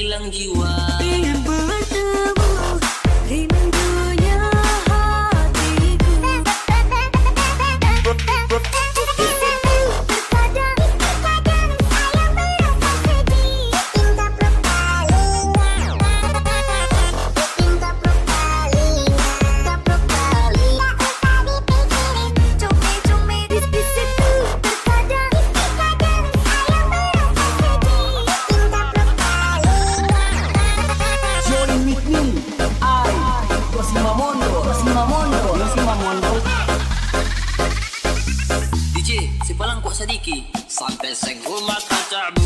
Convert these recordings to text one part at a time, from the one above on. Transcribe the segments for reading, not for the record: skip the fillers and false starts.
hilang jiwa. Ingin bertemu rindunya hatiku. DJ, si Palangkok Sadiki. Sampai seguma tacabu.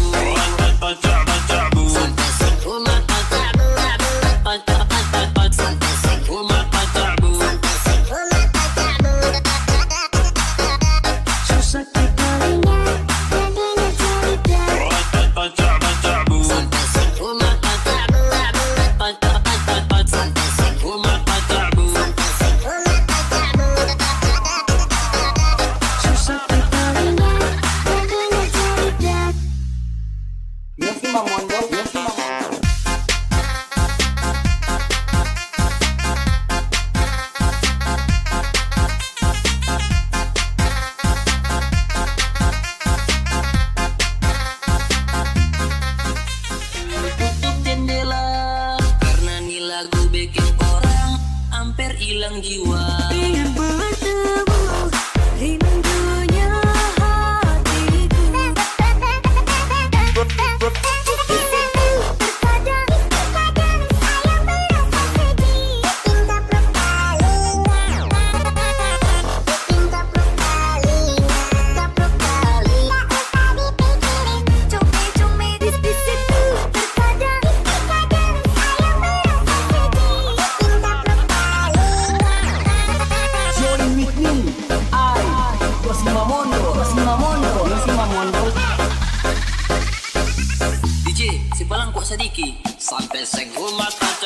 Sampai seguma tacabu. Sampai seguma tacabu. Susah dikalinya jadinya cerita. Sampai seguma tacabu. Sampai seguma tacabu. Susah dikalinya jadinya cerita. Yosi Mamondo, Yosi Mamondo. Tutup jendela karena nih lagu bikin orang hampir hilang jiwa. Ingin bertemu rindunya hatiku. DJ, si Palangkok Sadiki. Sampai seguma tacabu.